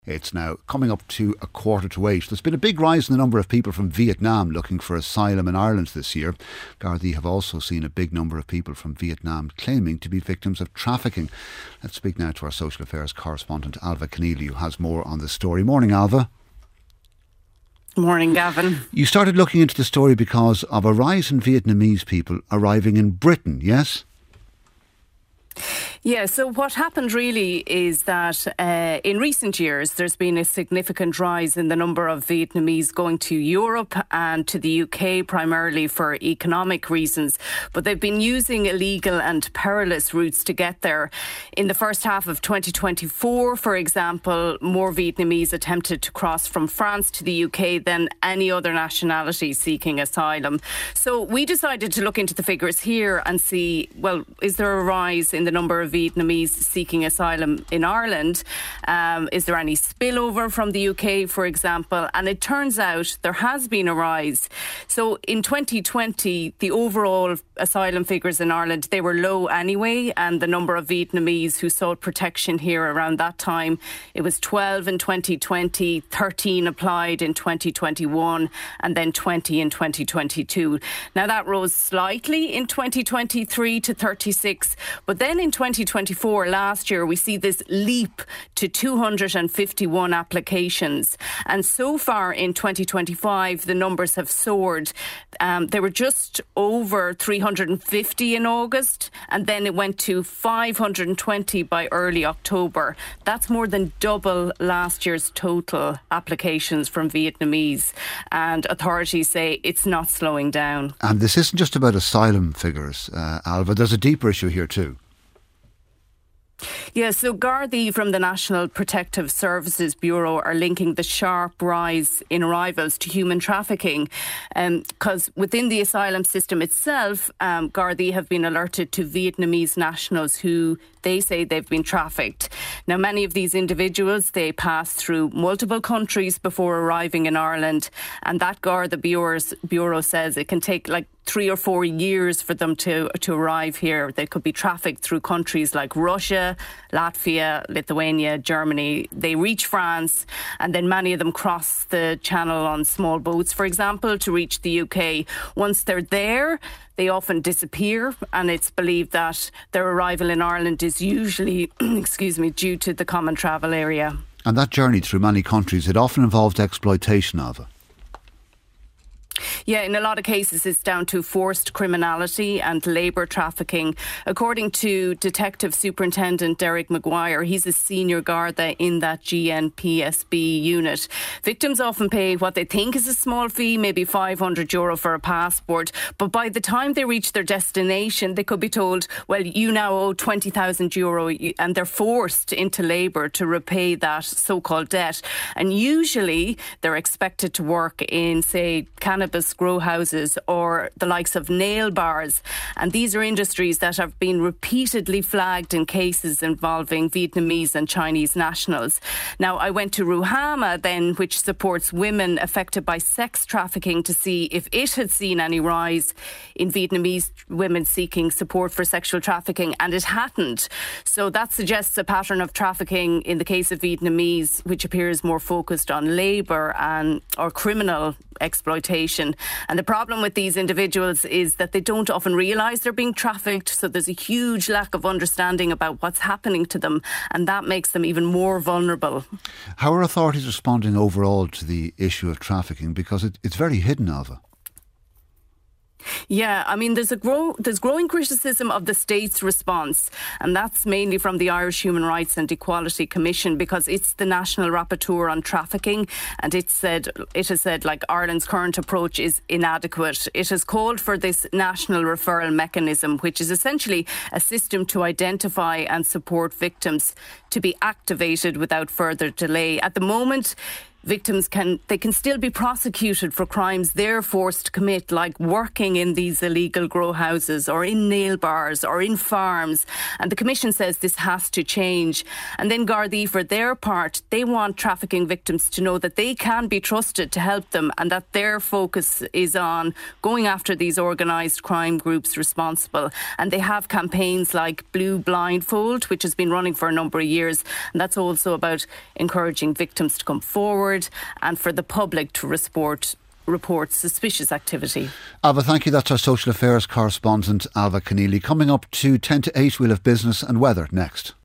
It's now coming up to 7:45. There's been a big rise in the number of people from Vietnam looking for asylum in Ireland this year. Gardaí have also seen a big number of people from Vietnam claiming to be victims of trafficking. Let's speak now to our social affairs correspondent Alva Keneally, who has more on this story. Morning, Alva. Morning, Gavin. You started looking into the story because of a rise in Vietnamese people arriving in Britain, yes? Yeah, so what happened really is that in recent years there's been a significant rise in the number of Vietnamese going to Europe and to the UK primarily for economic reasons, but they've been using illegal and perilous routes to get there. In the first half of 2024, for example, more Vietnamese attempted to cross from France to the UK than any other nationality seeking asylum. So we decided to look into the figures here and see, well, is there a rise in the number of Vietnamese seeking asylum in Ireland? Is there any spillover from the UK, for example? And it turns out there has been a rise. So in 2020, the overall asylum figures in Ireland, they were low anyway, and the number of Vietnamese who sought protection here around that time, it was 12 in 2020, 13 applied in 2021, and then 20 in 2022. Now that rose slightly in 2023 to 36, but then in 2024, last year, we see this leap to 251 applications. And so far in 2025, the numbers have soared. They were just over 350 in August, and then it went to 520 by early October. That's more than double last year's total applications from Vietnamese. And authorities say it's not slowing down. And this isn't just about asylum figures, Alva. There's a deeper issue here too. Yeah, so Gardaí from the National Protective Services Bureau are linking the sharp rise in arrivals to human trafficking, because within the asylum system itself, Gardaí have been alerted to Vietnamese nationals who they say they've been trafficked. Now, many of these individuals, they pass through multiple countries before arriving in Ireland, and that Garda Bureau says it can take like 3 or 4 years for them to arrive here. They could be trafficked through countries like Russia, Latvia, Lithuania, Germany. They reach France, and then many of them cross the channel on small boats, for example, to reach the UK. Once they're there, they often disappear, and it's believed that their arrival in Ireland is usually, due to the common travel area. And that journey through many countries, it often involved exploitation, Alva. Yeah, in a lot of cases it's down to forced criminality and labour trafficking. According to Detective Superintendent Derek Maguire, he's a senior Garda in that GNPSB unit. Victims often pay what they think is a small fee, maybe €500 for a passport, but by the time they reach their destination they could be told, well, you now owe €20,000, and they're forced into labour to repay that so-called debt. And usually they're expected to work in, say, cannabis grow houses or the likes of nail bars, and these are industries that have been repeatedly flagged in cases involving Vietnamese and Chinese nationals. Now, I went to Ruhama then, which supports women affected by sex trafficking, to see if it had seen any rise in Vietnamese women seeking support for sexual trafficking, and it hadn't. So that suggests a pattern of trafficking in the case of Vietnamese, which appears more focused on labour or criminal exploitation. And the problem with these individuals is that they don't often realise they're being trafficked, so there's a huge lack of understanding about what's happening to them, and that makes them even more vulnerable. How are authorities responding overall to the issue of trafficking? Because it's very hidden, Alva. Yeah, I mean, there's growing criticism of the state's response, and that's mainly from the Irish Human Rights and Equality Commission, because it's the national rapporteur on trafficking, and it has said like Ireland's current approach is inadequate. It has called for this national referral mechanism, which is essentially a system to identify and support victims, to be activated without further delay. At the moment, victims can still be prosecuted for crimes they're forced to commit, like working in these illegal grow houses or in nail bars or in farms. And the Commission says this has to change. And then Gardaí, for their part, they want trafficking victims to know that they can be trusted to help them, and that their focus is on going after these organised crime groups responsible. And they have campaigns like Blue Blindfold, which has been running for a number of years, and that's also about encouraging victims to come forward and for the public to report suspicious activity. Ava, thank you. That's our social affairs correspondent, Ava Keneally. Coming up to 10 to 8, we'll have business and weather next.